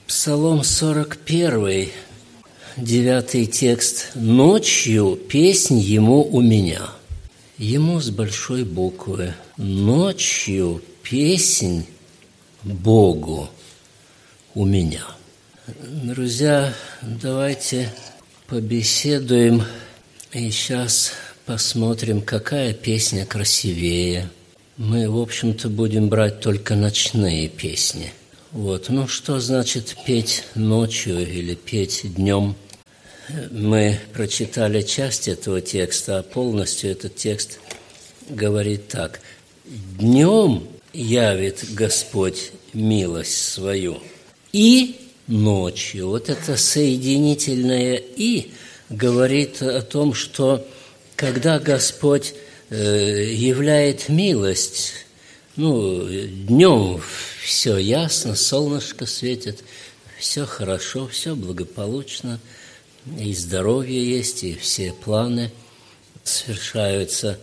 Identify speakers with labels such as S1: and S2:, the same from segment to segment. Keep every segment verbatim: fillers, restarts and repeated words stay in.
S1: Псалом сорок один, девятый текст. «Ночью песнь ему у меня». Ему с большой буквы. «Ночью песнь Богу у меня». Друзья, давайте побеседуем и сейчас посмотрим, какая песня красивее. Мы, в общем-то, будем брать только ночные песни. Вот. Ну, что значит петь ночью или петь днем? Мы прочитали часть этого текста, а полностью этот текст говорит так. «Днем явит Господь милость свою, и ночью». Вот это соединительное «и» говорит о том, что когда Господь э, являет милость, ну, днем все ясно, солнышко светит, все хорошо, все благополучно, и здоровье есть, и все планы совершаются.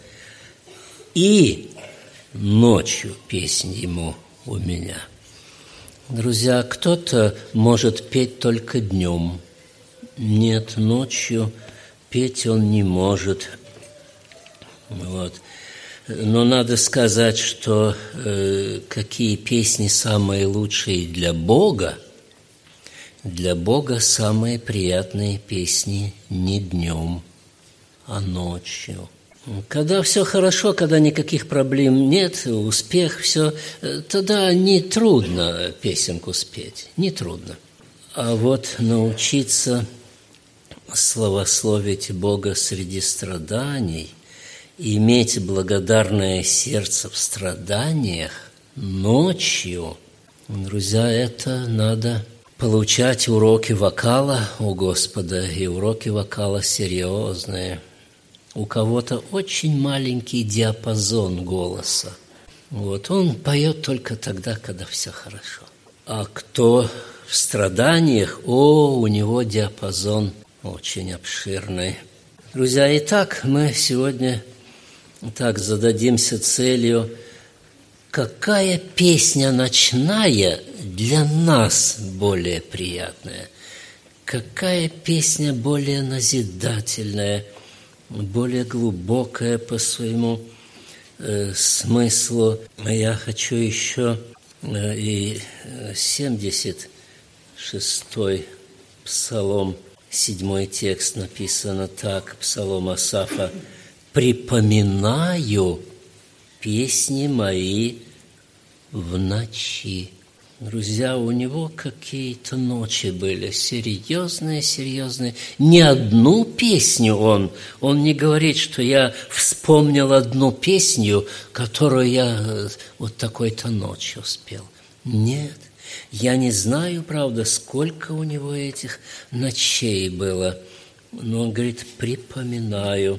S1: И ночью песнь ему у меня. Друзья, кто-то может петь только днем. Нет, ночью петь он не может. Вот. Но надо сказать, что э, какие песни самые лучшие для Бога. Для Бога самые приятные песни не днем, а ночью. Когда все хорошо, когда никаких проблем нет, успех, все, тогда не трудно песенку спеть, не трудно. А вот научиться славословить Бога среди страданий, иметь благодарное сердце в страданиях ночью, друзья, это надо получать уроки вокала у Господа, и уроки вокала серьезные. У кого-то очень маленький диапазон голоса. Вот, он поет только тогда, когда все хорошо. А кто в страданиях, о, у него диапазон очень обширный. Друзья, итак, мы сегодня так зададимся целью, какая песня ночная для нас более приятная, какая песня более назидательная, более глубокая по своему э, смыслу. Я хочу еще э, и семьдесят шестой псалом, седьмой текст написано так, псалом Асафа: «Припоминаю песни мои в ночи». Друзья, у него какие-то ночи были серьезные, серьезные. Ни одну песню он, он не говорит, что я вспомнил одну песню, которую я вот такой-то ночью спел. Нет, я не знаю, правда, сколько у него этих ночей было, но он говорит, припоминаю.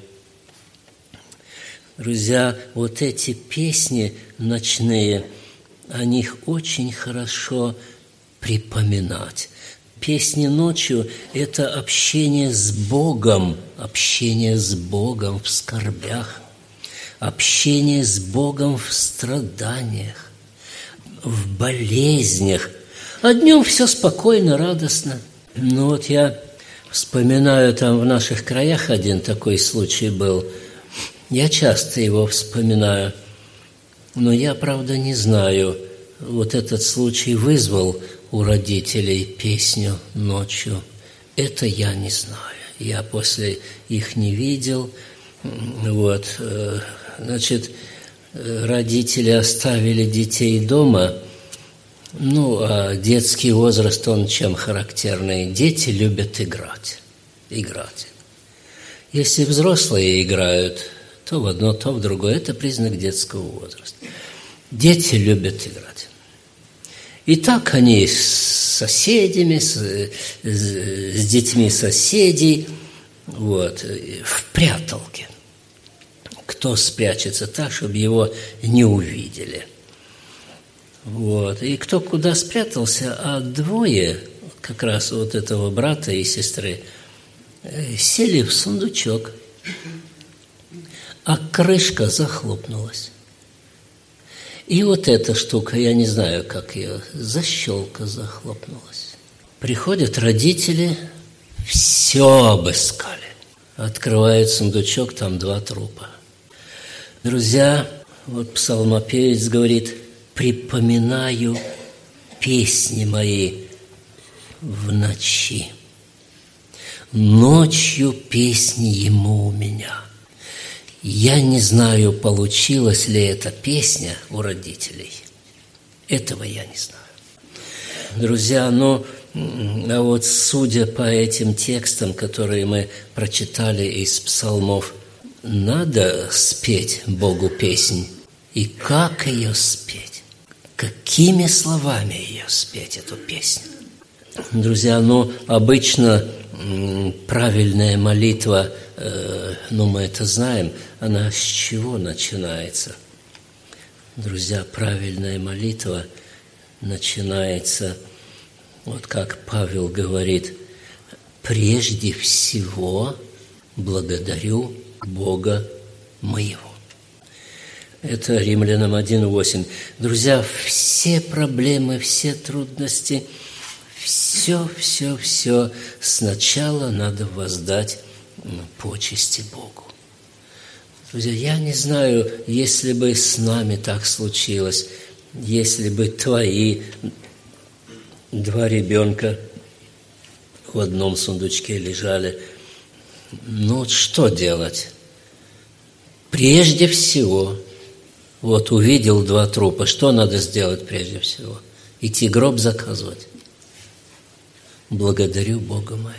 S1: Друзья, вот эти песни ночные, о них очень хорошо припоминать. Песни ночью – это общение с Богом, общение с Богом в скорбях, общение с Богом в страданиях, в болезнях. А днем все спокойно, радостно. Ну вот я вспоминаю, там в наших краях один такой случай был. Я часто его вспоминаю. Но я, правда, не знаю, вот этот случай вызвал у родителей песню ночью. Это я не знаю. Я после их не видел. Вот. Значит, родители оставили детей дома. Ну, а детский возраст, он чем характерный? Дети любят играть. Играть. Если взрослые играют, то в одно, то в другое. Это признак детского возраста. Дети любят играть. И так они с соседями, с, с, с детьми соседей, вот, в пряталке. Кто спрячется так, чтобы его не увидели. Вот. И кто куда спрятался, а двое, как раз вот этого брата и сестры, сели в сундучок. А крышка захлопнулась. И вот эта штука, я не знаю, как ее, защелка захлопнулась. Приходят родители, все обыскали. Открывают сундучок, там два трупа. Друзья, вот псалмопевец говорит: «Припоминаю песни мои в ночи. Ночью песни ему у меня». Я не знаю, получилась ли эта песня у родителей. Этого я не знаю. Друзья, ну, а вот судя по этим текстам, которые мы прочитали из псалмов, надо спеть Богу песнь. И как ее спеть? Какими словами ее спеть, эту песню? Друзья, ну, обычно правильная молитва, ну, мы это знаем, она с чего начинается? Друзья, правильная молитва начинается, вот как Павел говорит: «Прежде всего благодарю Бога моего». Это Римлянам один восемь. Друзья, все проблемы, все трудности, все, все, все сначала надо воздать почести Богу. Друзья, я не знаю, если бы с нами так случилось, если бы твои два ребенка в одном сундучке лежали, ну вот что делать? Прежде всего, вот увидел два трупа, что надо сделать прежде всего? Идти гроб заказывать. Благодарю Бога моего.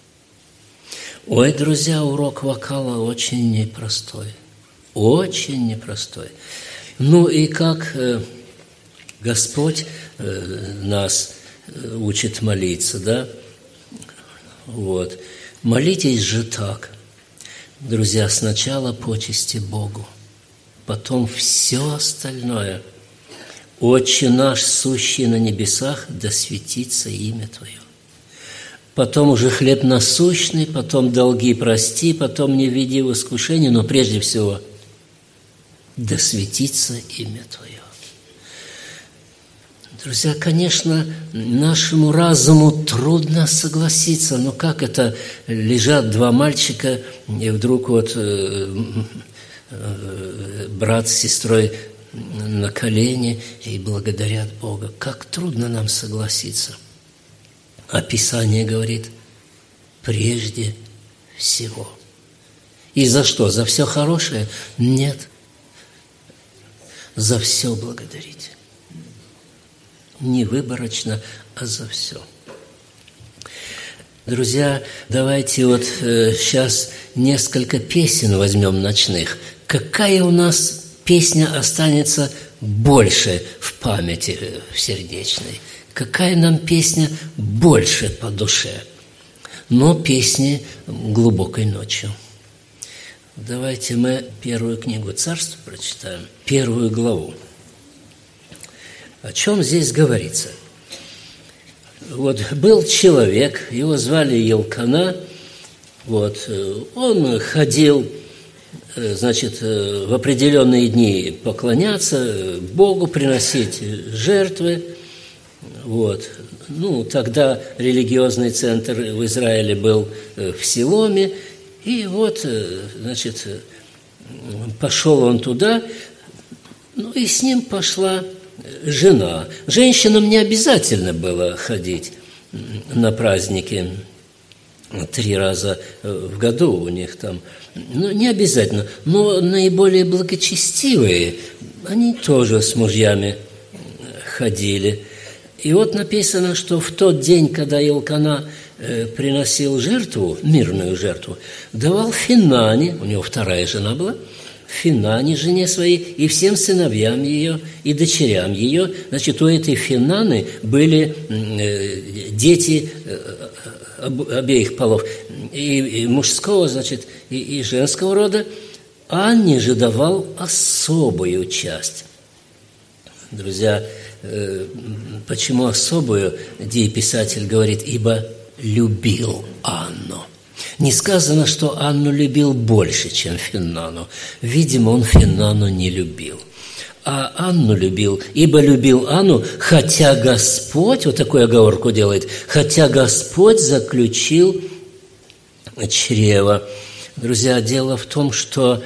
S1: Ой, друзья, урок вокала очень непростой. Очень непростой. Ну и как э, Господь э, нас э, учит молиться, да? Вот. Молитесь же так. Друзья, сначала почести Богу, потом все остальное. Отче наш, сущий на небесах, да светится имя Твое. Потом уже хлеб насущный, потом долги прости, потом не веди в искушение, но прежде всего да светится имя Твое. Друзья, конечно, нашему разуму трудно согласиться, но как это лежат два мальчика, и вдруг вот э, э, брат с сестрой на колени и благодарят Бога. Как трудно нам согласиться. А Писание говорит: прежде всего. И за что? За все хорошее? Нет. За все благодарите. Не выборочно, а за все. Друзья, давайте вот э, сейчас несколько песен возьмем ночных. Какая у нас песня останется больше в памяти, в сердечной? Какая нам песня больше по душе? Но песни глубокой ночью. Давайте мы первую книгу Царств прочитаем, первую главу. О чем здесь говорится? Вот был человек, его звали Елкана, вот, он ходил, значит, в определенные дни поклоняться Богу, приносить жертвы. Вот. Ну, тогда религиозный центр в Израиле был в Силоме, и вот, значит, пошел он туда, ну и с ним пошла жена. Женщинам не обязательно было ходить на праздники три раза в году у них там. Ну, не обязательно. Но наиболее благочестивые, они тоже с мужьями ходили. И вот написано, что в тот день, когда Елкана приносил жертву, мирную жертву, давал Финане, у него вторая жена была, Финане, жене своей, и всем сыновьям ее, и дочерям ее. Значит, у этой Финаны были дети обеих полов, и мужского, значит, и, и женского рода. Анне же давал особую часть. Друзья, почему особую? Дееписатель говорит: ибо любил Анну. Не сказано, что Анну любил больше, чем Финнану. Видимо, он Финнану не любил. а Анну любил, ибо любил Анну, хотя Господь, вот такую оговорку делает, хотя Господь заключил чрево. Друзья, дело в том, что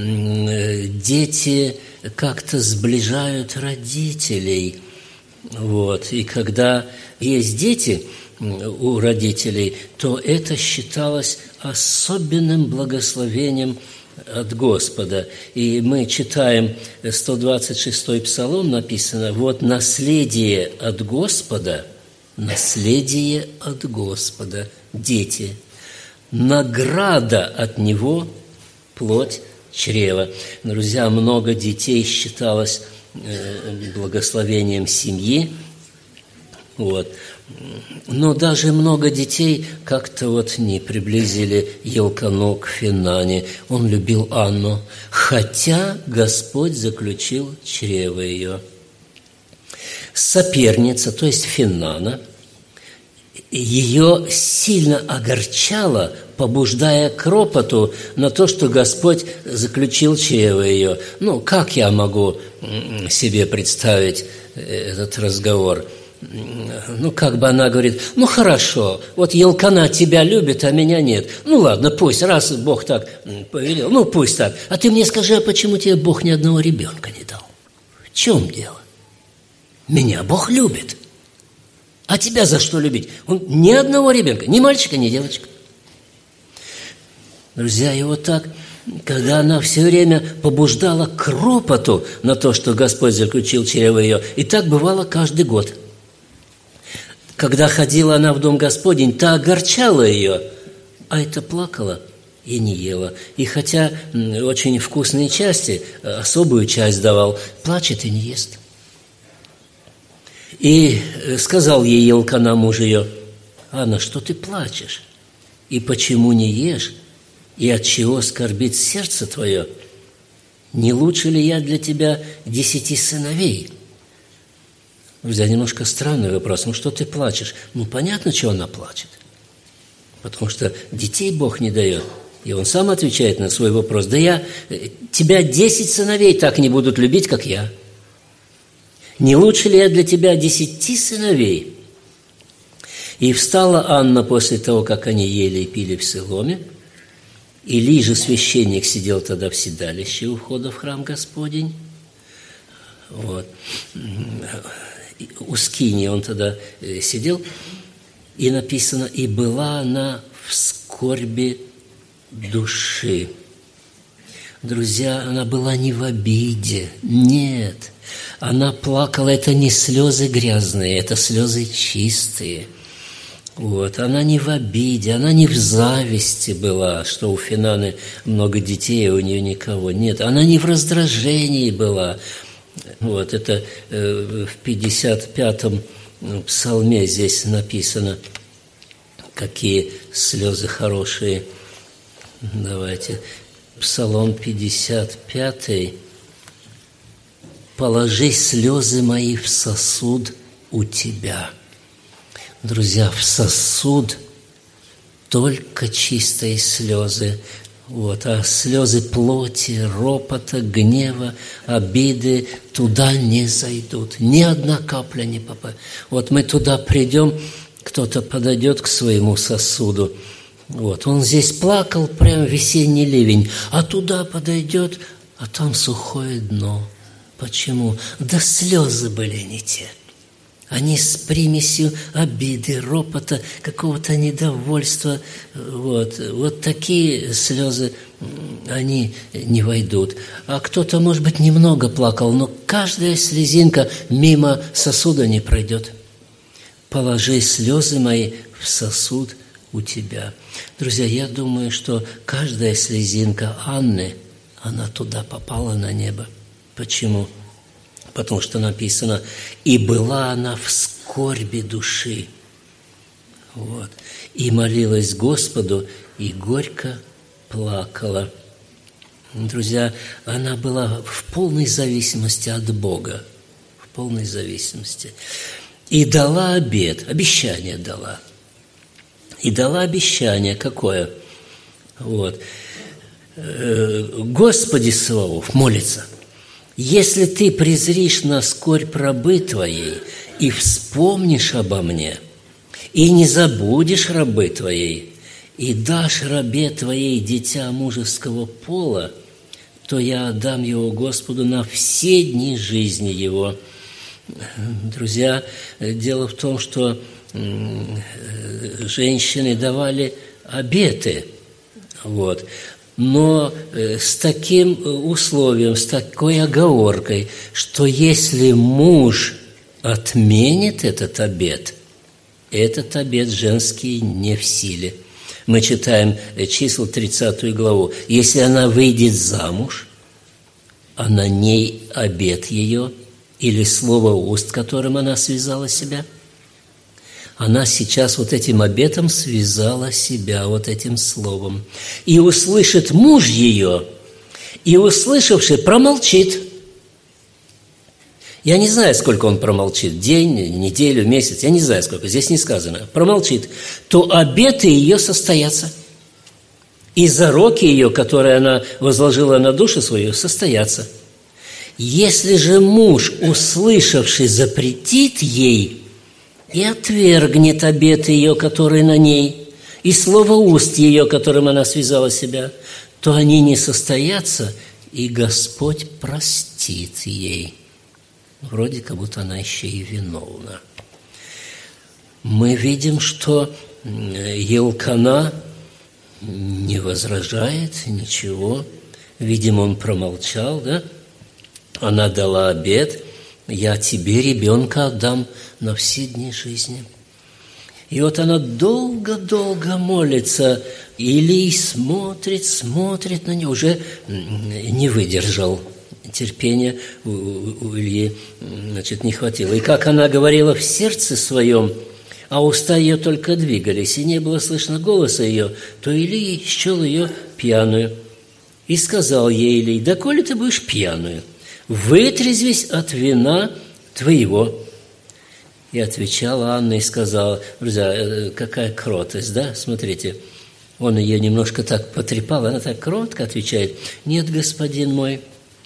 S1: дети как-то сближают родителей. Вот. И когда есть дети у родителей, то это считалось особенным благословением от Господа. И мы читаем сто двадцать шестой Псалом, написано: «Вот наследие от Господа, наследие от Господа, дети, награда от Него, плоть чрева». Друзья, много детей считалось благословением семьи. Вот. Но даже много детей как-то вот не приблизили Елкану к Финане. Он любил Анну, хотя Господь заключил чрево ее. Соперница, то есть Финана, ее сильно огорчало, побуждая к ропоту на то, что Господь заключил чрево ее. Ну, как я могу себе представить этот разговор? Ну, как бы она говорит: ну, хорошо, вот Елкана тебя любит, а меня нет. Ну, ладно, пусть, раз Бог так повелел, ну, пусть так. А ты мне скажи, а почему тебе Бог ни одного ребенка не дал? В чем дело? Меня Бог любит. А тебя за что любить? Он ни одного ребенка, ни мальчика, ни девочка. Друзья, и вот так, когда она все время побуждала к ропоту на то, что Господь заключил чрево ее, и так бывало каждый год. Когда ходила она в дом Господень, та огорчала ее, а это плакала и не ела. И хотя очень вкусные части, особую часть давал, плачет и не ест. И сказал ей Елкана, муж ее: «Анна, что ты плачешь? И почему не ешь? И от чего скорбит сердце твое? Не лучше ли я для тебя десяти сыновей?» Друзья, немножко странный вопрос. Ну, что ты плачешь? Ну, понятно, что она плачет. Потому что детей Бог не дает. И он сам отвечает на свой вопрос: «Да я, тебя десять сыновей так не будут любить, как я. Не лучше ли я для тебя десяти сыновей?» И встала Анна после того, как они ели и пили в Силоме. Илий же, священник, сидел тогда в седалище у входа в храм Господень. Вот. У скинии он тогда сидел. И написано: «И была она в скорби души». Друзья, она была не в обиде. Нет. Она плакала. Это не слезы грязные, это слезы чистые. Вот. Она не в обиде, она не в зависти была, что у Финаны много детей, а у нее никого нет. Она не в раздражении была. Вот. Это э, в пятьдесят пятом псалме здесь написано, какие слезы хорошие. Давайте. Псалом пятьдесят пятый. «Положи слезы мои в сосуд у тебя». Друзья, в сосуд только чистые слезы. Вот, а слезы плоти, ропота, гнева, обиды туда не зайдут. Ни одна капля не попадет. Вот мы туда придем, кто-то подойдет к своему сосуду. Вот, он здесь плакал, прям весенний ливень, а туда подойдет, а там сухое дно. Почему? Да слезы были не те. Они с примесью обиды, ропота, какого-то недовольства. Вот, вот такие слезы, они не войдут. А кто-то, может быть, немного плакал, но каждая слезинка мимо сосуда не пройдет. «Положи слезы мои в сосуд у тебя». Друзья, я думаю, что каждая слезинка Анны, она туда попала на небо. Почему? Потому что написано: «И была она в скорби души». Вот. «И молилась Господу, и горько плакала». Друзья, она была в полной зависимости от Бога. В полной зависимости. «И дала обет», обещание дала. И дала обещание какое? Вот. «Господи Саваоф», молится: Если ты презришь на скорбь рабы твоей и вспомнишь обо мне, и не забудешь рабы твоей, и дашь рабе твоей дитя мужеского пола, то я отдам его Господу на все дни жизни его». Друзья, дело в том, что женщины давали обеты, вот, но с таким условием, с такой оговоркой, что если муж отменит этот обет, этот обет женский не в силе. Мы читаем числа тридцатую главу. Если она выйдет замуж, а на ней обет ее или слово уст, которым она связала себя, она сейчас вот этим обетом связала себя, вот этим словом. И услышит муж ее, и, услышавший, промолчит. Я не знаю, сколько он промолчит, день, неделю, месяц, я не знаю, сколько, здесь не сказано. Промолчит, то обеты ее состоятся. И зароки ее, которые она возложила на душу свою, состоятся. Если же муж, услышавший, запретит ей и отвергнет обет ее, который на ней, и слово уст ее, которым она связала себя, то они не состоятся, и Господь простит ей. Вроде как будто она еще и виновна. Мы видим, что Елкана не возражает ничего. Видимо, он промолчал, да? Она дала обет: «Я тебе ребенка отдам на все дни жизни». И вот она долго-долго молится. Илий смотрит, смотрит на нее, уже не выдержал. Терпения у, у Ильи, значит, не хватило. И как она говорила в сердце своем, а уста ее только двигались, и не было слышно голоса ее, то Илий счел ее пьяную. И сказал ей Илий: «Доколе ты будешь пьяную? Вытрезвись от вина твоего». И отвечала Анна и сказала: друзья, какая кротость, да? Смотрите, он ее немножко так потрепал, она так кротко отвечает: «Нет, господин мой,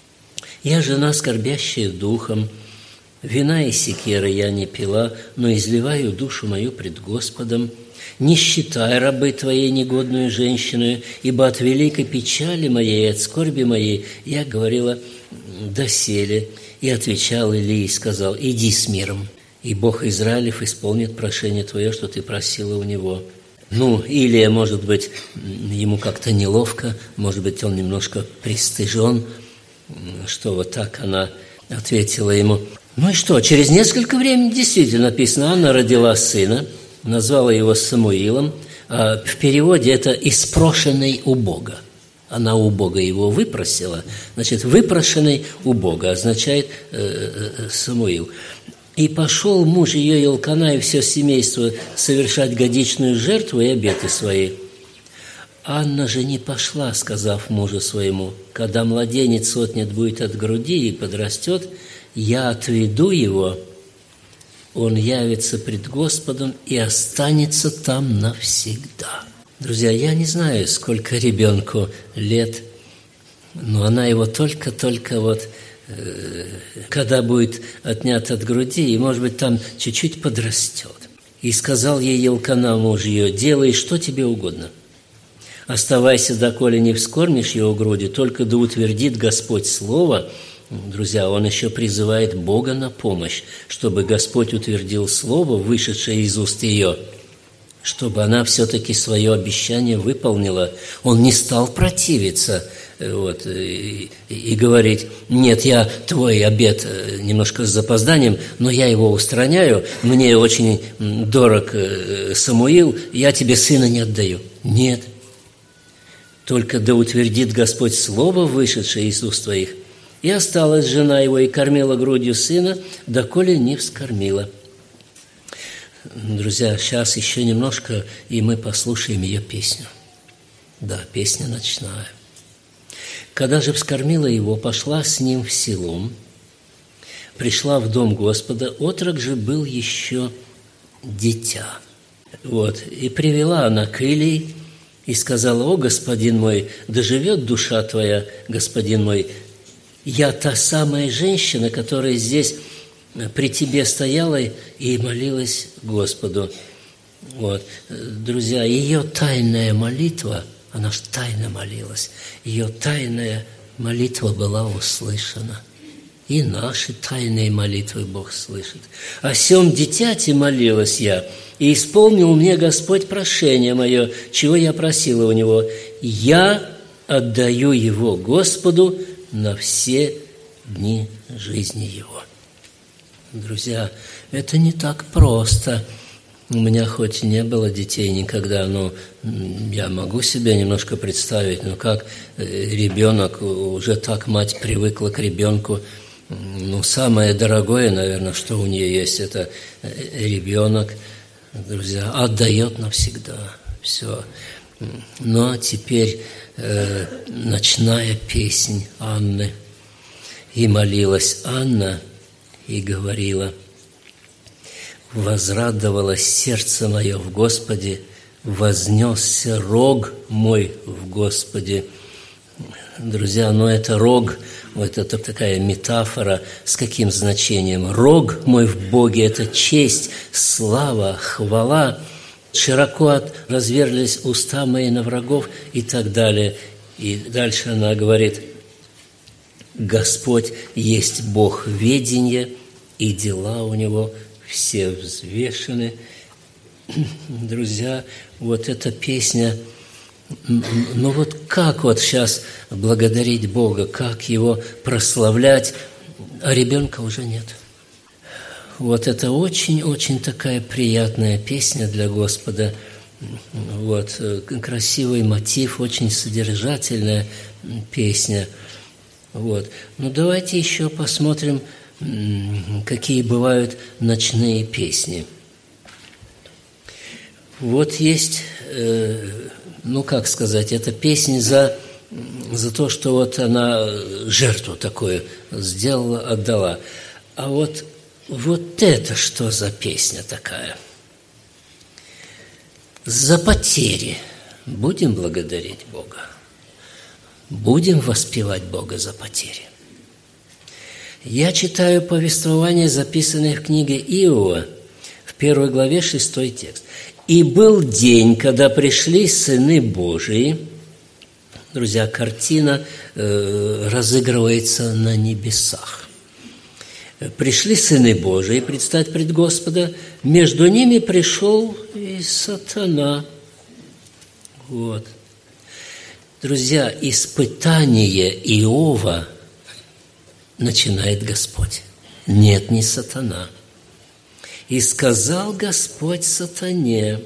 S1: я жена, скорбящая духом, вина и секеры я не пила, но изливаю душу мою пред Господом. Не считай рабы твоей негодную женщину, ибо от великой печали моей, от скорби моей я говорила доселе». И отвечал Илий и сказал: «Иди с миром, и Бог Израилев исполнит прошение твое, что ты просила у него». Ну, Илия, может быть, ему как-то неловко, может быть, он немножко пристыжен, что вот так она ответила ему. Ну и что, через несколько времени действительно написано: Анна родила сына, назвала его Самуилом, а в переводе это «испрошенный у Бога». Она у Бога его выпросила, значит, «выпрошенный у Бога» означает э, э, Самуил. «И пошел муж ее Елкана и все семейство совершать годичную жертву и обеты свои. Анна же не пошла, сказав мужу своему: когда младенец отнят будет от груди и подрастет, я отведу его, он явится пред Господом и останется там навсегда». Друзья, я не знаю, сколько ребенку лет, но она его только-только вот, э, когда будет отнят от груди, и, может быть, там чуть-чуть подрастет. И сказал ей Елкана, муж ее: «Делай, что тебе угодно. Оставайся, доколе не вскормишь его груди, только да утвердит Господь слово». Друзья, он еще призывает Бога на помощь, чтобы Господь утвердил слово, вышедшее из уст ее, чтобы она все-таки свое обещание выполнила. Он не стал противиться вот, и, и говорить: «Нет, я твой обет немножко с запозданием, но я его устраняю, мне очень дорог Самуил, я тебе сына не отдаю». Нет. Только да утвердит Господь слово, вышедшее из уст твоих. И осталась жена его, и кормила грудью сына, доколе не вскормила. Друзья, сейчас еще немножко, и мы послушаем ее песню. Да, песня ночная. «Когда же вскормила его, пошла с ним в селом, пришла в дом Господа, отрок же был еще дитя. Вот, и привела она к Илии, и сказала: «О, господин мой, да живет душа твоя, господин мой, Я та самая женщина, которая здесь при тебе стояла и молилась Господу. Вот. Друзья, ее тайная молитва, она ж тайно молилась, ее тайная молитва была услышана. И наши тайные молитвы Бог слышит. «О сем дитяти молилась я, и исполнил мне Господь прошение мое, чего я просила у Него. Я отдаю его Господу на все дни жизни его». Друзья, это не так просто. У меня хоть и не было детей никогда, но я могу себе немножко представить, ну как ребенок, уже так мать привыкла к ребенку. Ну, самое дорогое, наверное, что у нее есть, это ребенок, друзья, отдает навсегда все. Но теперь э, ночная песнь Анны. «И молилась Анна, и говорила: возрадовалось сердце мое в Господе, вознесся рог мой в Господе». Друзья, но это рог, вот это такая метафора, с каким значением? Рог мой в Боге – это честь, слава, хвала. Широко разверлись уста мои на врагов и так далее. И дальше она говорит: Господь есть Бог ведения, и дела у Него все взвешены. Друзья, вот эта песня, ну вот как вот сейчас благодарить Бога, как Его прославлять, а ребенка уже нет. Вот это очень-очень такая приятная песня для Господа. Вот, красивый мотив, очень содержательная песня. Вот. Ну, давайте еще посмотрим, какие бывают ночные песни. Вот есть, ну, как сказать, это песня за, за то, что вот она жертву такую сделала, отдала. А вот, вот это что за песня такая? За потери будем благодарить Бога. Будем воспевать Бога за потери. Я читаю повествование, записанное в книге Иова, в первой главе, шестой текст. «И был день, когда пришли сыны Божии». Друзья, картина э, разыгрывается на небесах. «Пришли сыны Божии предстать пред Господа, между ними пришел и сатана». Вот. Друзья, испытание Иова начинает Господь. Нет, не сатана. «И сказал Господь сатане: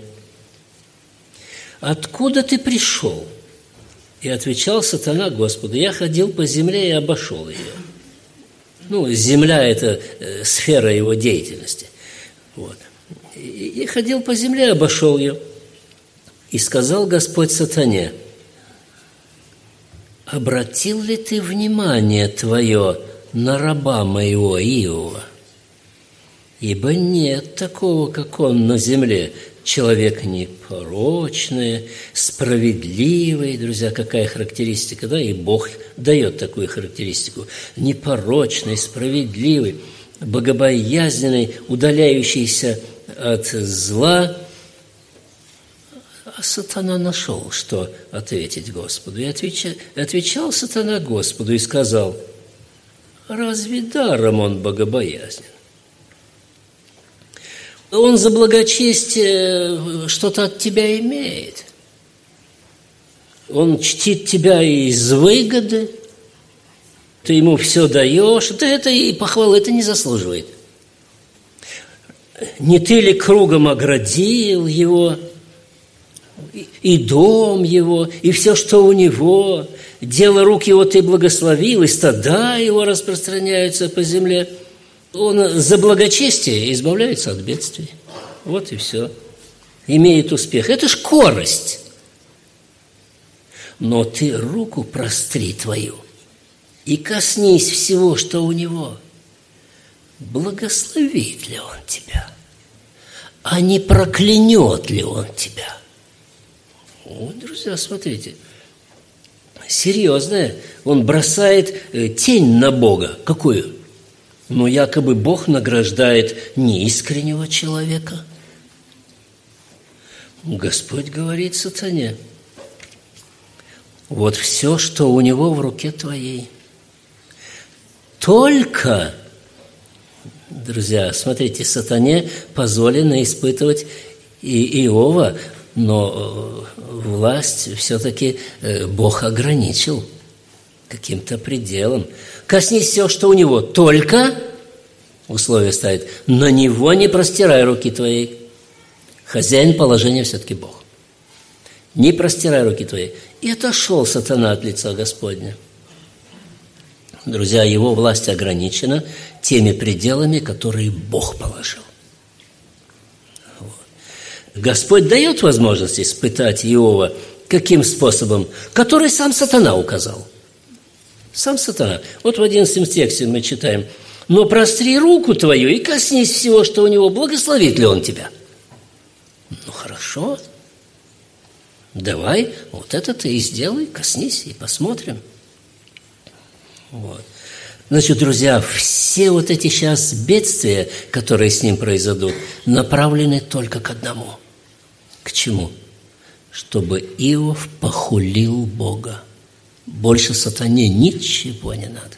S1: откуда ты пришел?» И отвечал сатана Господу: я ходил по земле и обошел ее. Ну, земля – это э, сфера его деятельности. Вот. И, и ходил по земле и обошел ее. И сказал Господь сатане: обратил ли ты внимание твое на раба моего Иова? Ибо нет такого, как он на земле. Человек непорочный, справедливый. Друзья, какая характеристика, да? И Бог дает такую характеристику. Непорочный, справедливый, богобоязненный, удаляющийся от зла. А сатана нашел, что ответить Господу. И отвечал, отвечал сатана Господу и сказал: разве даром он богобоязнен? Он за благочестие что-то от тебя имеет. Он чтит тебя из выгоды. Ты ему все даешь. Это, это и похвалы это не заслуживает. Не ты ли кругом оградил его, и, и дом его, и все, что у него, дело рук его ты благословил, и стада его распространяются по земле. Он за благочестие избавляется от бедствий. Вот и все. Имеет успех. Это ж корость. Но ты руку простри твою и коснись всего, что у него. Благословит ли он тебя? А не проклянет ли он тебя? Вот, друзья, смотрите. серьезное. Он бросает тень на Бога. Какую? Ну, якобы Бог награждает неискреннего человека. Господь говорит сатане: вот все, что у него в руке твоей. Только, друзья, смотрите, сатане позволено испытывать и Иова, но власть все-таки Бог ограничил каким-то пределом. Коснись все, что у него, только, условие ставит, на него не простирай руки твоей. Хозяин положения все-таки Бог. Не простирай руки твои. И отошел сатана от лица Господня. Друзья, его власть ограничена теми пределами, которые Бог положил. Вот. Господь дает возможность испытать Иова каким способом? Который сам сатана указал. Сам сатана. Вот в одиннадцатом тексте мы читаем: «Но простри руку твою и коснись всего, что у него, благословит ли он тебя». Ну, хорошо. Давай, вот это ты и сделай, коснись, и посмотрим. Вот. Значит, друзья, все вот эти сейчас бедствия, которые с ним произойдут, направлены только к одному. К чему? Чтобы Иов похулил Бога. Больше сатане ничего не надо.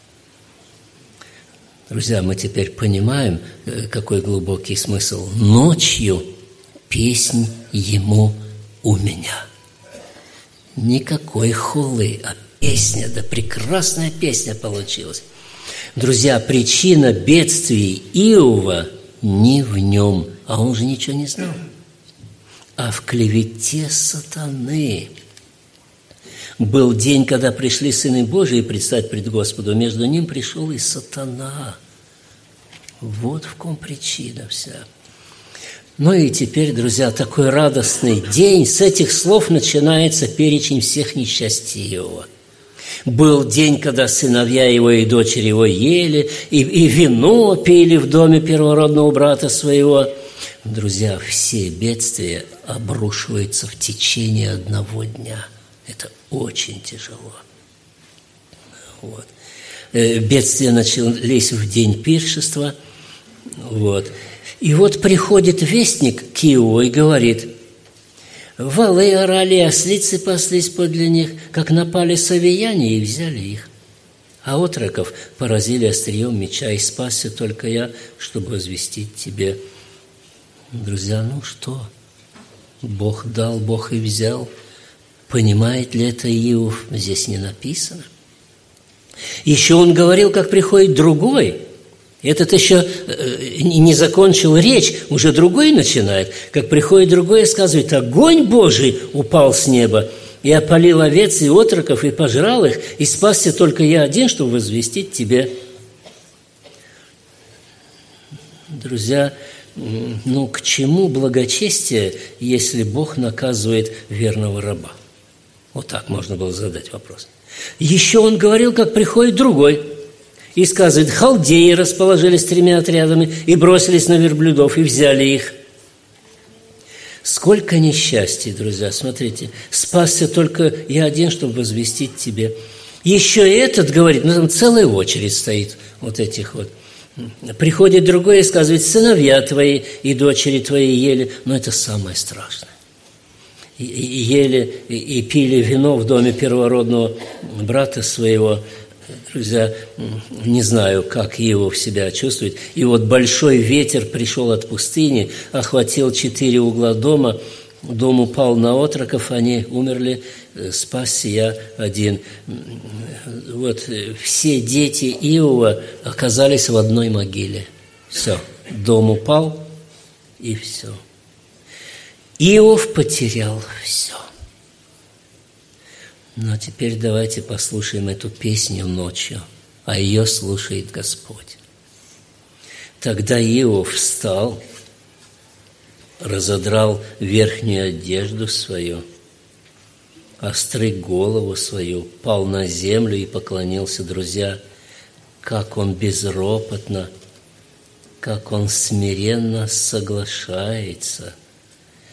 S1: Друзья, мы теперь понимаем, какой глубокий смысл. Ночью песнь ему у меня. Никакой хулы, а песня, да прекрасная песня получилась. Друзья, причина бедствий Иова не в нем, а он же ничего не знал, а в клевете сатаны. Был день, когда пришли сыны Божии предстать пред Господом, между ним пришел и сатана. Вот в ком причина вся. Ну и теперь, друзья, такой радостный день. С этих слов начинается перечень всех несчастий Иова. Был день, когда сыновья его и дочери его ели, и, и вино пили в доме первородного брата своего. Друзья, все бедствия обрушиваются в течение одного дня. Это очень тяжело. Вот. Бедствия начались в день пиршества. Вот. И вот приходит вестник к Иову и говорит: «Валы орали, ослицы паслись подле них, как напали савияне и взяли их. А отроков поразили острием меча, и спасся только я, чтобы возвестить тебе». Друзья, ну что? Бог дал, Бог и взял. Понимает ли это Иов? Здесь не написано. Еще он говорил, как приходит другой. Этот еще не закончил речь, уже другой начинает. Как приходит другой и сказывает: огонь Божий упал с неба и опалил овец и отроков, и пожрал их, и спасся только я один, чтобы возвестить тебе. Друзья, ну к чему благочестие, если Бог наказывает верного раба? Вот так можно было задать вопрос. Еще он говорил, как приходит другой и сказывает: халдеи расположились тремя отрядами и бросились на верблюдов и взяли их. Сколько несчастий, друзья, смотрите. Спасся только я один, чтобы возвестить тебе. Еще этот говорит, ну там целая очередь стоит вот этих вот. Приходит другой и сказывает: сыновья твои и дочери твои ели. Но это самое страшное. И, и ели и, и пили вино в доме первородного брата своего. Друзья, не знаю, как Иов себя чувствует. И вот большой ветер пришел от пустыни, охватил четыре угла дома. Дом упал на отроков, они умерли, спасся я один. Вот все дети Иова оказались в одной могиле. Все, дом упал, и все. Иов потерял все. Но теперь давайте послушаем эту песню ночью, а ее слушает Господь. Тогда Иов встал, разодрал верхнюю одежду свою, остриг голову свою, пал на землю и поклонился. Друзья, как он безропотно, как он смиренно соглашается.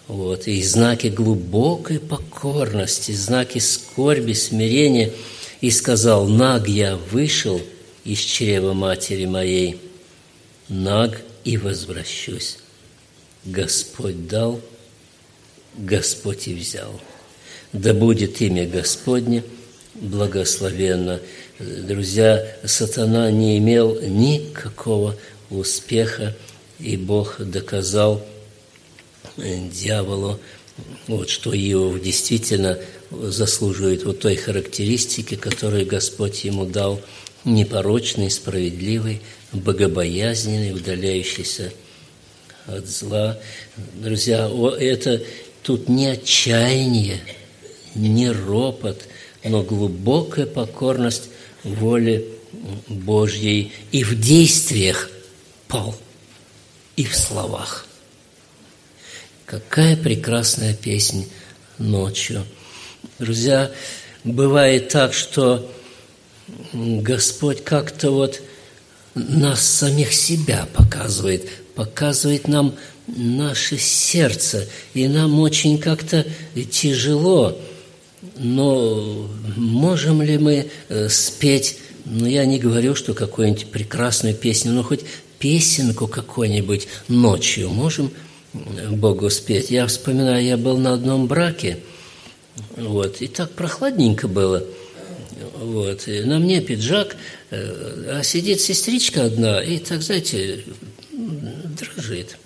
S1: Вот, и знаки глубокой покорности, знаки скорби, смирения. И сказал: «Наг я вышел из чрева матери моей, наг и возвращусь. Господь дал, Господь и взял. Да будет имя Господне благословенно». Друзья, сатана не имел никакого успеха, и Бог доказал дьяволу, вот, что Иов действительно заслуживает вот той характеристики, которую Господь ему дал: непорочный, справедливый, богобоязненный, удаляющийся от зла. Друзья, это тут не отчаяние, не ропот, но глубокая покорность воле Божьей и в действиях пал, и в словах. Какая прекрасная песнь ночью. Друзья, бывает так, что Господь как-то вот нас самих себя показывает, показывает нам наше сердце, и нам очень как-то тяжело. Но можем ли мы спеть, ну, я не говорю, что какую-нибудь прекрасную песню, но хоть песенку какую-нибудь ночью можем Богу спеть? Я вспоминаю, я был на одном браке, вот, и так прохладненько было, вот, и на мне пиджак, а сидит сестричка одна, и так, знаете, дрожит.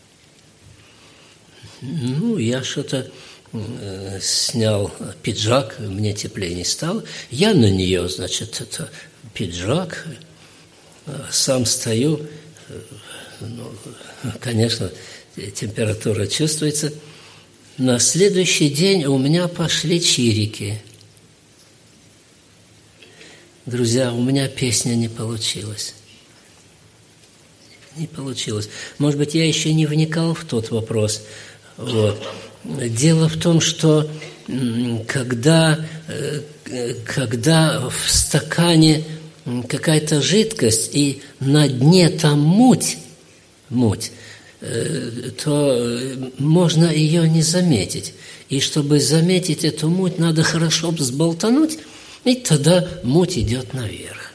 S1: Ну, я что-то снял пиджак, мне теплее не стало. Я на нее, значит, это пиджак, сам стою, ну, конечно, температура чувствуется. На следующий день у меня пошли чирики. Друзья, у меня песня не получилась. Не получилось. Может быть, я еще не вникал в тот вопрос. Вот. Дело в том, что когда, когда в стакане какая-то жидкость, и на дне там муть, муть, то можно ее не заметить. И чтобы заметить эту муть, надо хорошо взболтануть, и тогда муть идет наверх.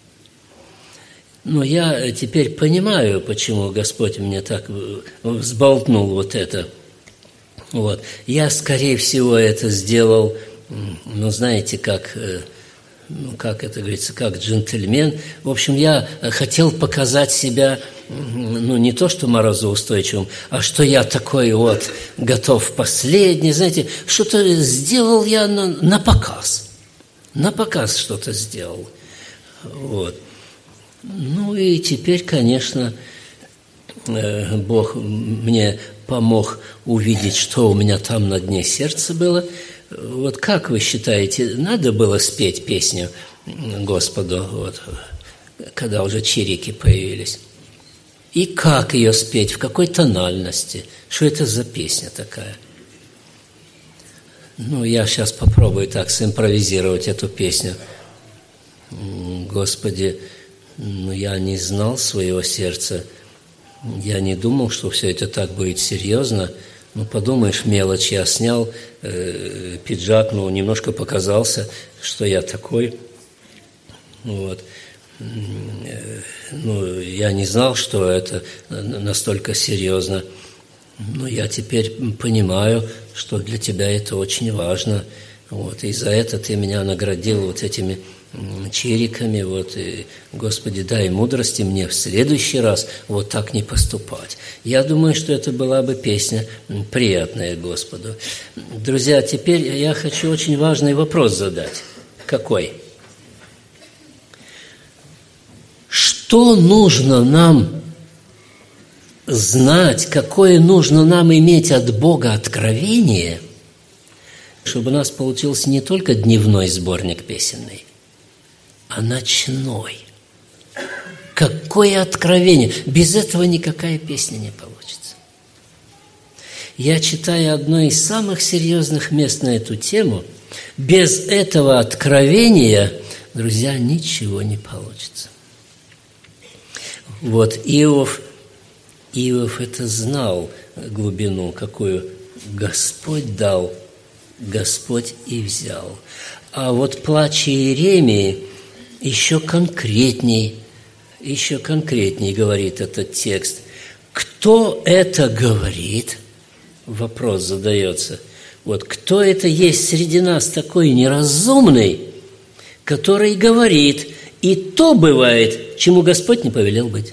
S1: Но я теперь понимаю, почему Господь мне так взболтнул вот это. Вот. Я, скорее всего, это сделал, ну, знаете, как, ну, как это говорится, как джентльмен. В общем, я хотел показать себя, ну, не то что морозоустойчивым, а что я такой вот готов последний, знаете, что-то сделал я на, на показ. На показ что-то сделал. Вот. Ну, и теперь, конечно, Бог мне помог увидеть, что у меня там на дне сердца было. Вот как вы считаете, надо было спеть песню Господу, вот, когда уже чирики появились? И как ее спеть, в какой тональности? Что это за песня такая? Ну, я сейчас попробую так симпровизировать эту песню. Господи, ну, я не знал своего сердца. Я не думал, что все это так будет серьезно. Ну, подумаешь, мелочь. Я снял э, пиджак, ну, немножко показался, что я такой. Вот. Ну, я не знал, что это настолько серьезно. Но я теперь понимаю, что для тебя это очень важно. Вот. И за это ты меня наградил вот этими чириками, вот, и, Господи, дай мудрости мне в следующий раз вот так не поступать. Я думаю, что это была бы песня приятная Господу. Друзья, теперь я хочу очень важный вопрос задать. Какой? Что нужно нам знать, какое нужно нам иметь от Бога откровение, чтобы у нас получился не только дневной сборник песенный, а ночной. Какое откровение! Без этого никакая песня не получится. Я читаю одно из самых серьезных мест на эту тему. Без этого откровения, друзья, ничего не получится. Вот Иов, Иов это знал глубину, какую Господь дал, Господь и взял. А вот плач Иеремии еще конкретней, еще конкретней говорит этот текст. Кто это говорит? Вопрос задается. Вот кто это есть среди нас такой неразумный, который говорит, и то бывает, чему Господь не повелел быть?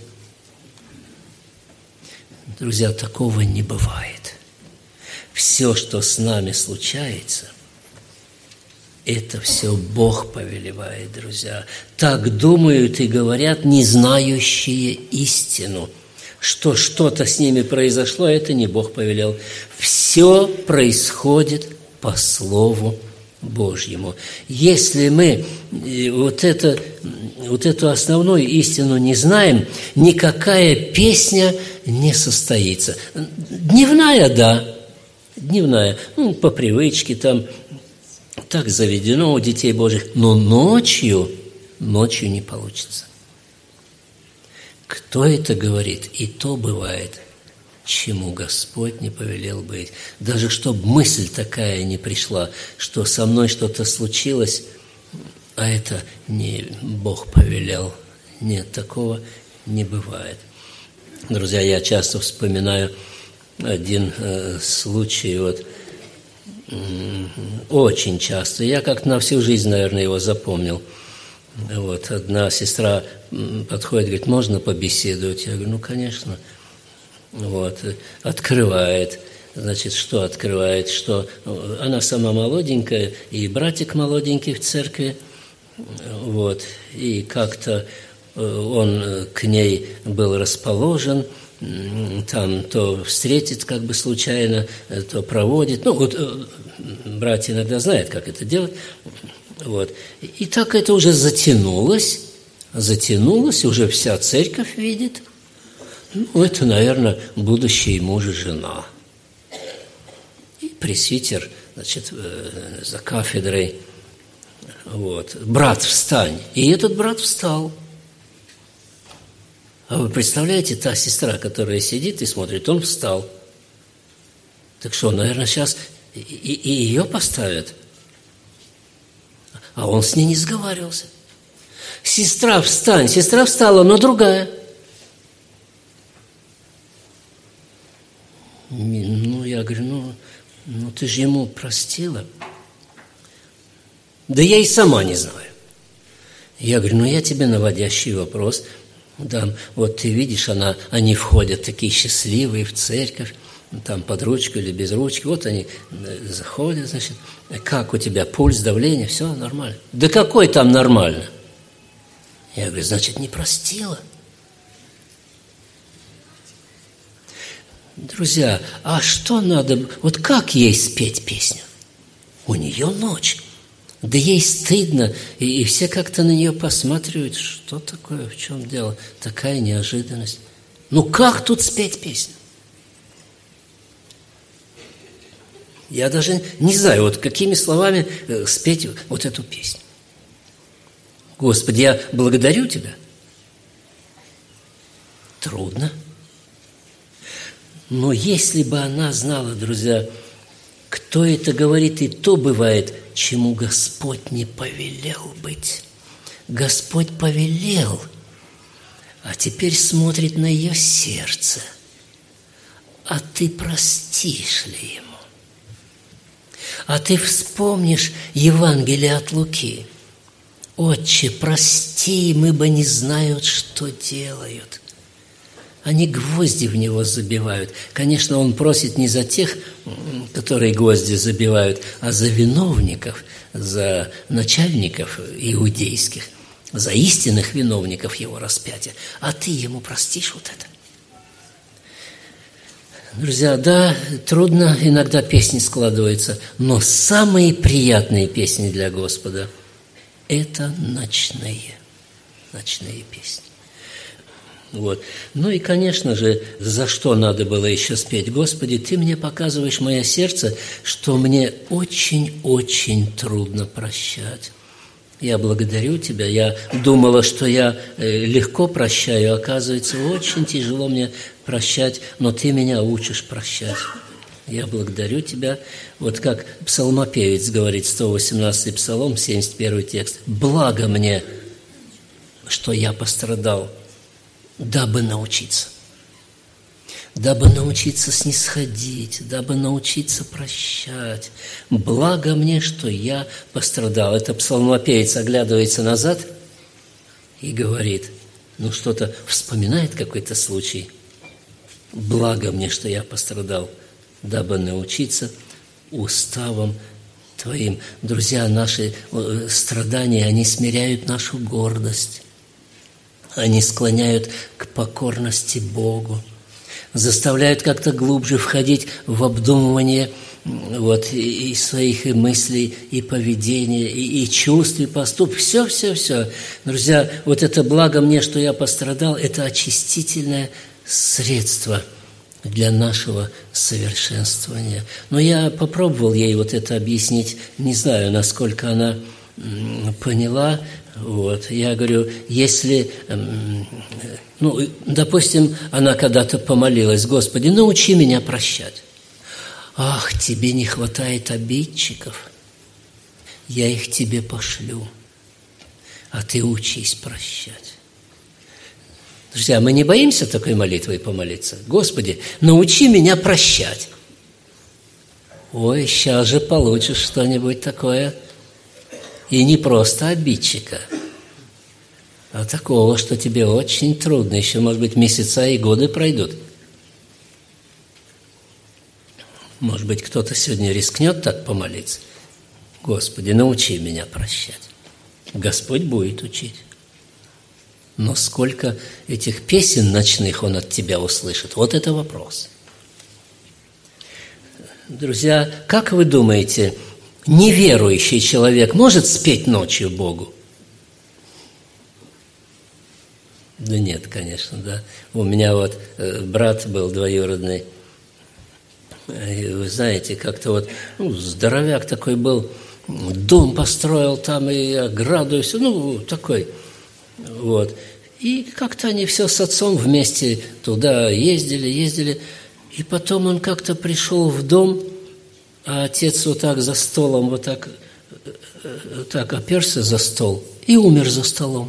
S1: Друзья, такого не бывает. Все, что с нами случается, это все Бог повелевает, друзья. Так думают и говорят не знающие истину, что что-то с ними произошло, это не Бог повелел. Все происходит по Слову Божьему. Если мы вот, это, вот эту основную истину не знаем, никакая песня не состоится. Дневная, да, дневная, ну, по привычке там, так заведено у детей Божьих, но ночью, ночью не получится. Кто это говорит? И то бывает, чему Господь не повелел быть. Даже чтобы мысль такая не пришла, что со мной что-то случилось, а это не Бог повелел. Нет, такого не бывает. Друзья, я часто вспоминаю один э, случай, вот, э, очень часто. Я как-то на всю жизнь, наверное, его запомнил. Вот, одна сестра подходит, говорит, можно побеседовать? Я говорю, ну, конечно. Вот, открывает. Значит, что открывает? Что она сама молоденькая, и братик молоденький в церкви. Вот, и как-то он к ней был расположен, там то встретит как бы случайно, то проводит. Ну, вот братья иногда знают, как это делать. Вот. И так это уже затянулось, затянулось, уже вся церковь видит. Ну, это, наверное, будущий муж и жена. И пресвитер, значит, за кафедрой. Вот. Брат, встань. И этот брат встал. А вы представляете, та сестра, которая сидит и смотрит, он встал. Так что, наверное, сейчас и, и ее поставят. А он с ней не сговаривался. Сестра, встань. Сестра встала, но другая. Ну, я говорю, ну, ну ты же ему простила. Да я и сама не знаю. Я говорю, ну, я тебе наводящий вопрос дам. Вот ты видишь, она, они входят такие счастливые в церковь, там под ручку или без ручки. Вот они заходят, значит, как у тебя пульс, давление, все нормально. Да какой там нормально? Я говорю, значит, не простила. Друзья, а что надо, вот как ей спеть песню? У нее ночь. Да ей стыдно, и, и все как-то на нее посматривают. Что такое, в чем дело? Такая неожиданность. Ну как тут спеть песню? Я даже не знаю, вот какими словами спеть вот эту песню. Господи, я благодарю Тебя. Трудно. Но если бы она знала, друзья, кто это говорит, и то бывает, чему Господь не повелел быть. Господь повелел, а теперь смотрит на ее сердце. А ты простишь ли ему? А ты вспомнишь Евангелие от Луки. Отче, прости им, ибо не знают, что делают. Они гвозди в него забивают. Конечно, он просит не за тех, которые гвозди забивают, а за виновников, за начальников иудейских, за истинных виновников его распятия. А ты ему простишь вот это? Друзья, да, трудно иногда песни складываются, но самые приятные песни для Господа – это ночные, ночные песни. Вот. Ну и, конечно же, за что надо было еще спеть? Господи, Ты мне показываешь мое сердце, что мне очень-очень трудно прощать. Я благодарю Тебя. Я думала, что я легко прощаю. Оказывается, очень тяжело мне прощать, но Ты меня учишь прощать. Я благодарю Тебя. Вот как псалмопевец говорит, сто восемнадцатый псалом, семьдесят первый текст. «Благо мне, что я пострадал, дабы научиться». Дабы научиться снисходить, дабы научиться прощать. Благо мне, что я пострадал. Это псалмопевец оглядывается назад и говорит, ну что-то вспоминает какой-то случай. Благо мне, что я пострадал, дабы научиться уставам Твоим. Друзья, наши страдания, они смиряют нашу гордость. Они склоняют к покорности Богу. Заставляют как-то глубже входить в обдумывание вот, и, и своих и мыслей, и поведения, и, и чувств, и поступков. Все, все, все. Друзья, вот это благо мне, что я пострадал, это очистительное средство для нашего совершенствования. Но я попробовал ей вот это объяснить, не знаю, насколько она поняла. Вот. Я говорю, если, ну, допустим, она когда-то помолилась, Господи, научи меня прощать. Ах, тебе не хватает обидчиков, я их тебе пошлю, а ты учись прощать. Друзья, мы не боимся такой молитвой помолиться? Господи, научи меня прощать. Ой, сейчас же получишь что-нибудь такое. И не просто обидчика, а такого, что тебе очень трудно. Еще, может быть, месяца и годы пройдут. Может быть, кто-то сегодня рискнет так помолиться. Господи, научи меня прощать. Господь будет учить. Но сколько этих песен ночных Он от тебя услышит? Вот это вопрос. Друзья, как вы думаете, неверующий человек может спеть ночью Богу? Да нет, конечно, да. У меня вот брат был двоюродный, и вы знаете, как-то вот, ну, здоровяк такой был, дом построил там и ограду, и все, ну, такой, вот. И как-то они все с отцом вместе туда ездили, ездили, и потом он как-то пришел в дом, а отец вот так за столом, вот так, так оперся за стол и умер за столом.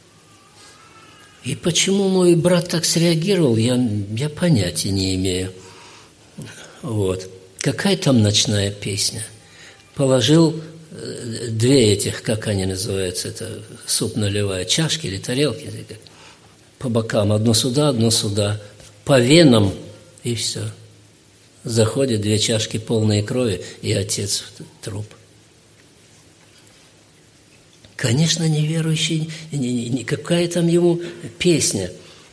S1: И почему мой брат так среагировал, я, я понятия не имею. Вот. Какая там ночная песня? Положил две этих, как они называются, это суп наливая, чашки или тарелки, по бокам, одно сюда, одно сюда, по венам, и все. Заходят две чашки полные крови, и отец в труп. Конечно, неверующий, никакая там ему песня.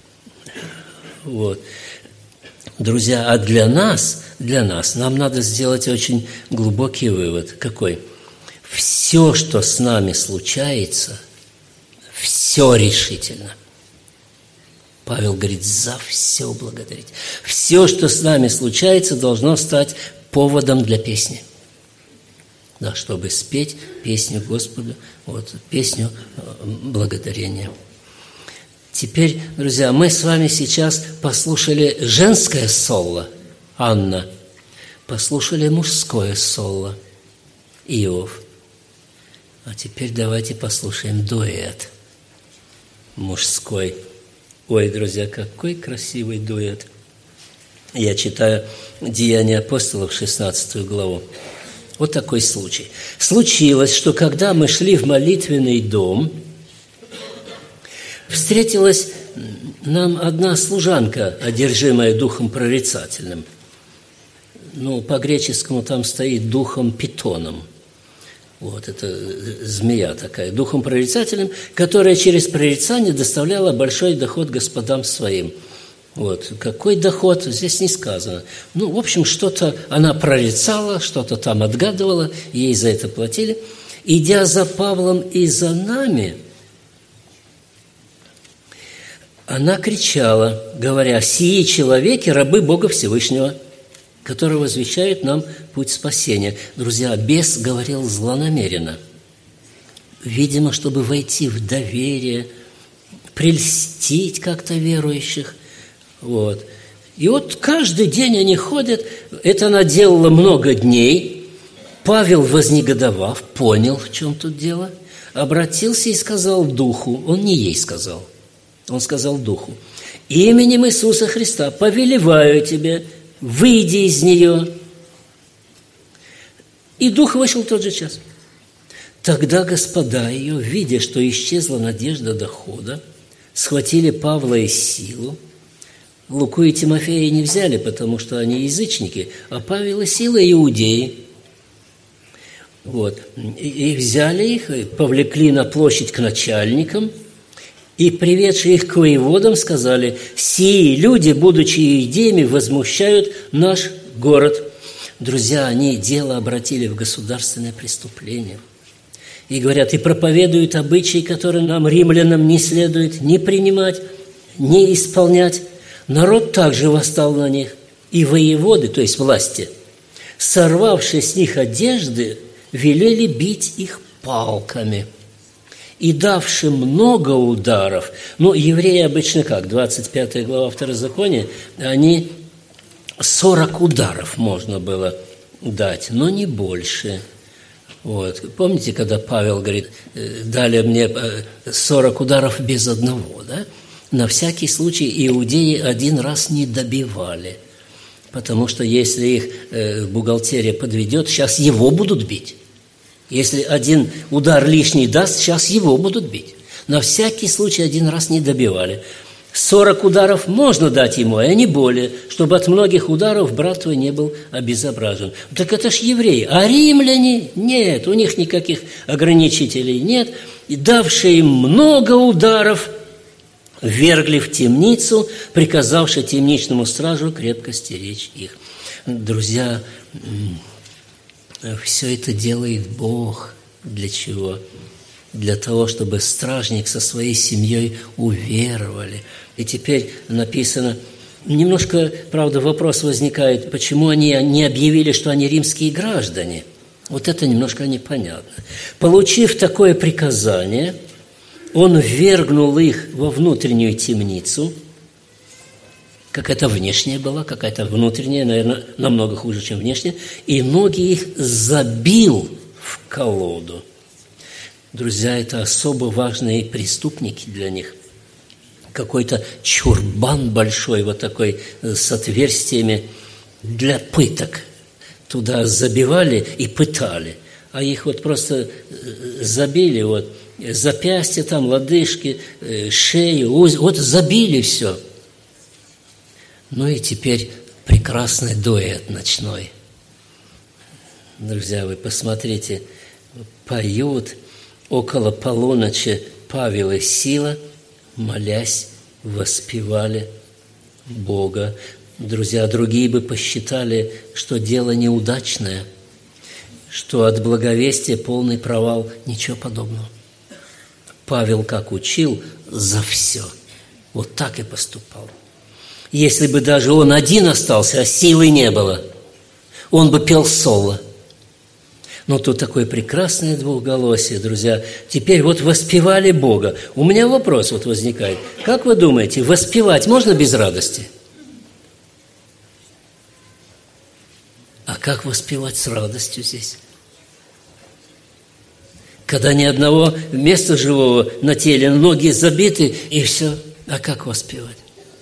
S1: Вот. Друзья, а для нас, для нас, нам надо сделать очень глубокий вывод. Какой? Все, что с нами случается, все решительно. Павел говорит, за все благодарить. Все, что с нами случается, должно стать поводом для песни. Да, чтобы спеть песню Господу, вот, песню благодарения. Теперь, друзья, мы с вами сейчас послушали женское соло, Анна, послушали мужское соло, Иов. А теперь давайте послушаем дуэт мужской. Ой, друзья, какой красивый дуэт. Я читаю Деяния апостолов, шестнадцатую главу. Вот такой случай. Случилось, что когда мы шли в молитвенный дом, встретилась нам одна служанка, одержимая духом прорицательным. Ну, по-греческому там стоит духом питоном. Вот, это змея такая, духом прорицательным, которая через прорицание доставляла большой доход господам своим. Вот, какой доход, здесь не сказано. Ну, в общем, что-то она прорицала, что-то там отгадывала, ей за это платили. Идя за Павлом и за нами, она кричала, говоря, «Сии человеки, рабы Бога Всевышнего, который возвещает нам путь спасения». Друзья, бес говорил злонамеренно. Видимо, чтобы войти в доверие, прельстить как-то верующих. Вот. И вот каждый день они ходят, это она делала много дней. Павел, вознегодовав, понял, в чем тут дело, обратился и сказал духу, он не ей сказал, он сказал духу: именем Иисуса Христа повелеваю тебе, выйди из нее. И дух вышел в тот же час. Тогда господа ее, видя, что исчезла надежда дохода, схватили Павла и Силу. Луку и Тимофея не взяли, потому что они язычники, а Павел и Сила – иудеи. Вот. И взяли их, и повлекли на площадь к начальникам, и, приведшие их к воеводам, сказали: «Сии люди, будучи иудеями, возмущают наш город». Друзья, они дело обратили в государственное преступление. И говорят, и проповедуют обычаи, которые нам, римлянам, не следует ни принимать, ни исполнять. Народ также восстал на них, и воеводы, то есть власти, сорвавшие с них одежды, велели бить их палками. И давши много ударов, ну, евреи обычно как, двадцать пятая глава Второзакония, они сорок ударов можно было дать, но не больше. Вот. Помните, когда Павел говорит, дали мне сорок ударов без одного, да? На всякий случай иудеи один раз не добивали, потому что если их э, бухгалтерия подведет, сейчас его будут бить. Если один удар лишний даст, сейчас его будут бить. На всякий случай один раз не добивали. Сорок ударов можно дать ему, а не более, чтобы от многих ударов брат твой не был обезображен. Так это ж евреи, а римляне нет, у них никаких ограничителей нет. И давшие им много ударов, ввергли в темницу, приказавши темничному стражу крепко стеречь их. Друзья, все это делает Бог. Для чего? Для того, чтобы стражник со своей семьей уверовали. И теперь написано, немножко, правда, вопрос возникает, почему они не объявили, что они римские граждане. Вот это немножко непонятно. Получив такое приказание, он ввергнул их во внутреннюю темницу. Какая-то внешняя была, какая-то внутренняя, наверное, намного хуже, чем внешняя. И ноги их забил в колоду. Друзья, это особо важные преступники для них. Какой-то чурбан большой, вот такой, с отверстиями для пыток. Туда забивали и пытали. А их вот просто забили, вот, запястья там, лодыжки, шею, вот забили все. Ну и теперь прекрасный дуэт ночной. Друзья, вы посмотрите, поют около полуночи Павел и Сила, молясь, воспевали Бога. Друзья, другие бы посчитали, что дело неудачное, что от благовестия полный провал. Ничего подобного. Павел как учил, за все. Вот так и поступал. Если бы даже он один остался, а силы не было, он бы пел соло. Но тут такое прекрасное двухголосие, друзья. Теперь вот воспевали Бога. У меня вопрос вот возникает. Как вы думаете, воспевать можно без радости? А как воспевать с радостью здесь? Когда ни одного места живого на теле, ноги забиты, и все. А как воспевать?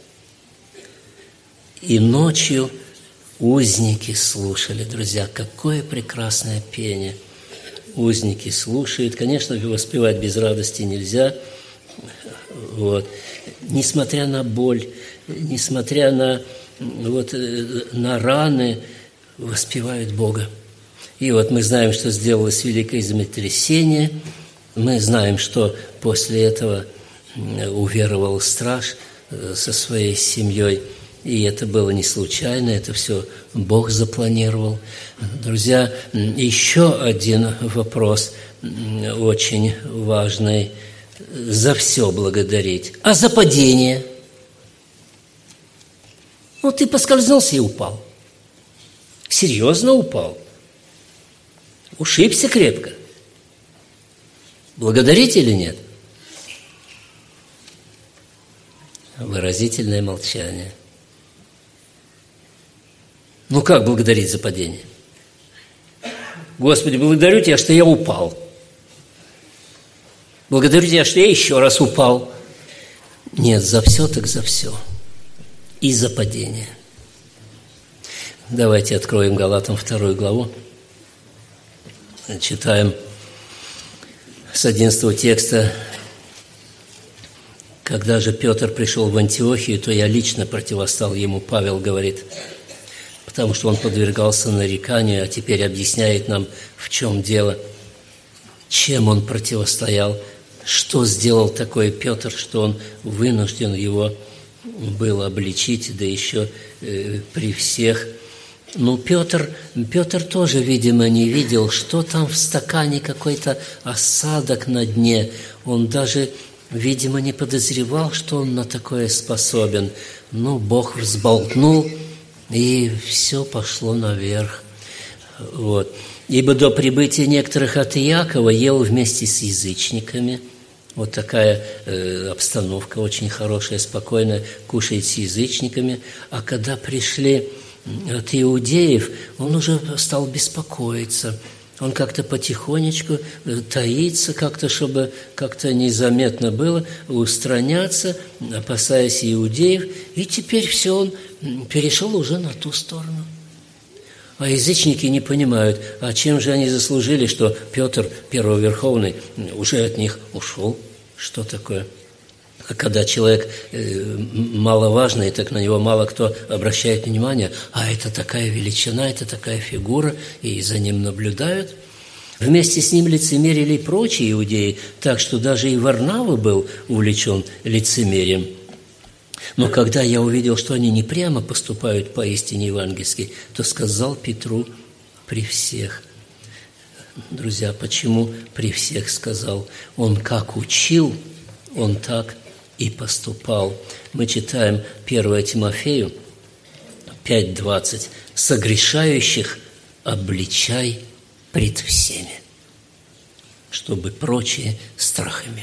S1: И ночью узники слушали, друзья. Какое прекрасное пение. Узники слушают. Конечно, воспевать без радости нельзя. Вот. Несмотря на боль, несмотря на, вот, на раны, воспевают Бога. И вот мы знаем, что сделалось великое землетрясение. Мы знаем, что после этого уверовал страж со своей семьей. И это было не случайно, это все Бог запланировал. Друзья, еще один вопрос очень важный. За все благодарить. А за падение? Ну, ты поскользнулся и упал. Серьезно упал. Ушибся крепко. Благодарить или нет? Выразительное молчание. Ну как благодарить за падение? Господи, благодарю Тебя, что я упал. Благодарю Тебя, что я еще раз упал. Нет, за все так за все. И за падение. Давайте откроем Галатам вторую главу. Читаем с одиннадцатого текста. Когда же Петр пришел в Антиохию, то я лично противостал ему, Павел говорит, потому что он подвергался нареканию, а теперь объясняет нам, в чем дело, чем он противостоял, что сделал такой Петр, что он вынужден его был обличить, да еще э, при всех. Ну, Петр, Петр тоже, видимо, не видел, что там в стакане какой-то осадок на дне. Он даже, видимо, не подозревал, что он на такое способен. Ну, Бог взболтнул, и все пошло наверх. Вот. Ибо до прибытия некоторых от Иакова ел вместе с язычниками. Вот такая э, обстановка, очень хорошая, спокойная, кушает с язычниками. А когда пришли от иудеев, он уже стал беспокоиться. Он как-то потихонечку таится, как-то, чтобы как-то незаметно было, устраняться, опасаясь иудеев. И теперь все, он перешел уже на ту сторону. А язычники не понимают, а чем же они заслужили, что Петр, Первоверховный, уже от них ушел? Что такое? А когда человек маловажный, так на него мало кто обращает внимание, а это такая величина, это такая фигура, и за ним наблюдают. Вместе с ним лицемерили и прочие иудеи, так что даже и Варнава был увлечен лицемерием. Но когда я увидел, что они не прямо поступают поистине евангельски, то сказал Петру при всех. Друзья, почему при всех сказал? Он как учил, он так и поступал. Мы читаем первое Тимофею пять двадцать. «Согрешающих обличай пред всеми, чтобы прочие страх имели».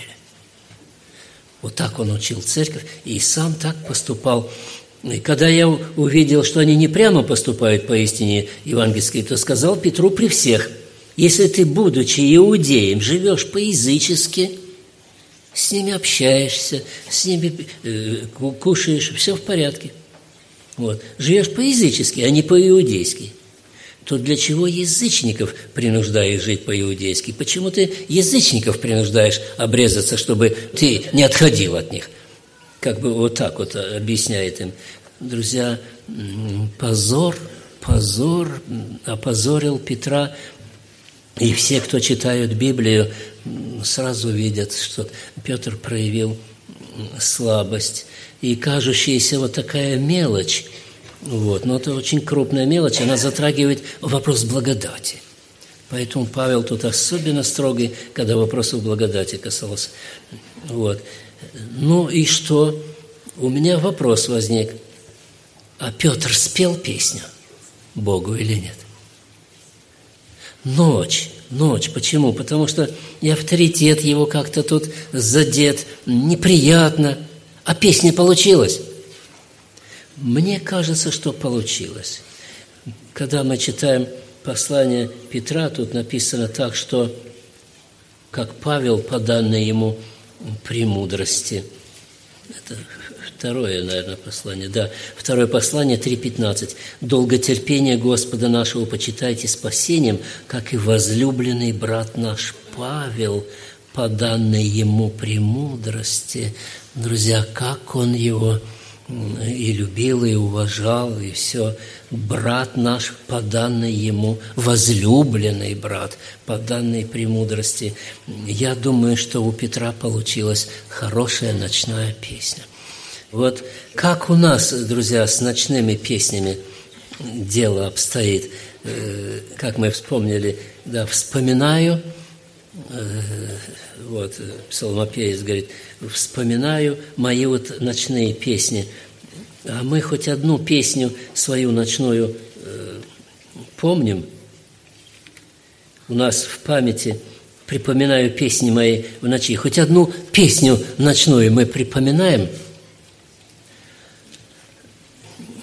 S1: Вот так он учил церковь, и сам так поступал. И когда я увидел, что они не прямо поступают поистине евангельской, то сказал Петру при всех: если ты, будучи иудеем, живешь по-язычески, с ними общаешься, с ними э, кушаешь, все в порядке. Вот. Живешь по-язычески, а не по-иудейски. То для чего язычников принуждаешь жить по-иудейски? Почему ты язычников принуждаешь обрезаться, чтобы ты не отходил от них? Как бы вот так вот объясняет им. Друзья, позор, позор опозорил Петра. И все, кто читают Библию, сразу видят, что Петр проявил слабость. И кажущаяся вот такая мелочь, вот, но это очень крупная мелочь, она затрагивает вопрос благодати. Поэтому Павел тут особенно строгий, когда вопросов благодати касался. Вот. Ну и что? У меня вопрос возник. А Петр спел песню Богу или нет? Ночь, ночь. Почему? Потому что и авторитет его как-то тут задет, неприятно. А песня получилась? Мне кажется, что получилось. Когда мы читаем послание Петра, тут написано так, что как Павел по данной ему премудрости. Это второе, наверное, послание. Да, второе послание, три пятнадцать. «Долготерпение Господа нашего почитайте спасением, как и возлюбленный брат наш Павел по данной ему премудрости». Друзья, как он его и любил, и уважал, и все. Брат наш по данной ему, возлюбленный брат по данной премудрости. Я думаю, что у Петра получилась хорошая ночная песня. Вот как у нас, друзья, с ночными песнями дело обстоит. Как мы вспомнили, да, вспоминаю, вот псалмопевец говорит, вспоминаю мои вот ночные песни. А мы хоть одну песню свою ночную э, помним. У нас в памяти припоминаю песни мои в ночи. Хоть одну песню ночную мы припоминаем.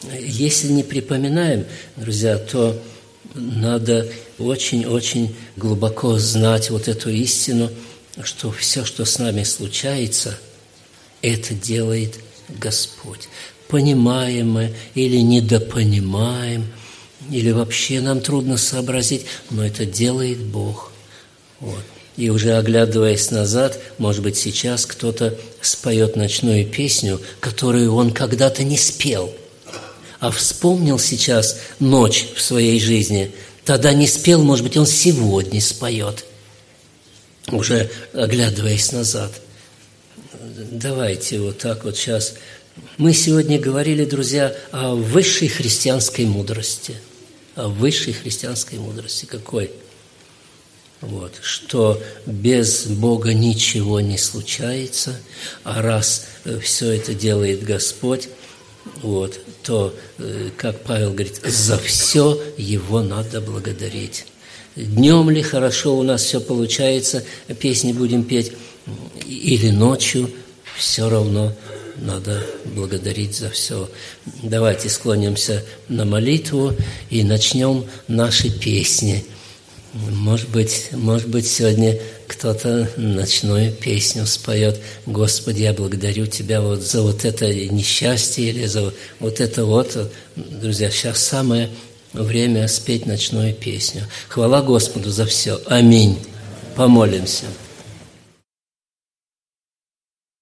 S1: если не припоминаем, друзья, то надо очень-очень глубоко знать вот эту истину, что все, что с нами случается, это делает Господь. Понимаем мы или недопонимаем, или вообще нам трудно сообразить, но это делает Бог. Вот. И уже оглядываясь назад, может быть, сейчас кто-то споет ночную песню, которую он когда-то не спел, а вспомнил сейчас ночь в своей жизни, тогда не спел, может быть, он сегодня споет, уже оглядываясь назад. Давайте вот так вот сейчас. Мы сегодня говорили, друзья, о высшей христианской мудрости. О высшей христианской мудрости. Какой? Вот, что без Бога ничего не случается, а раз все это делает Господь, вот, то, как Павел говорит, за все Его надо благодарить. Днем ли хорошо у нас все получается, песни будем петь, или ночью, все равно надо благодарить за все. Давайте склонимся на молитву и начнем наши песни. Может быть, может быть, сегодня кто-то ночную песню споет. Господи, я благодарю Тебя вот за вот это несчастье или за вот это вот. Друзья, сейчас самое время спеть ночную песню. Хвала Господу за все. Аминь. Помолимся.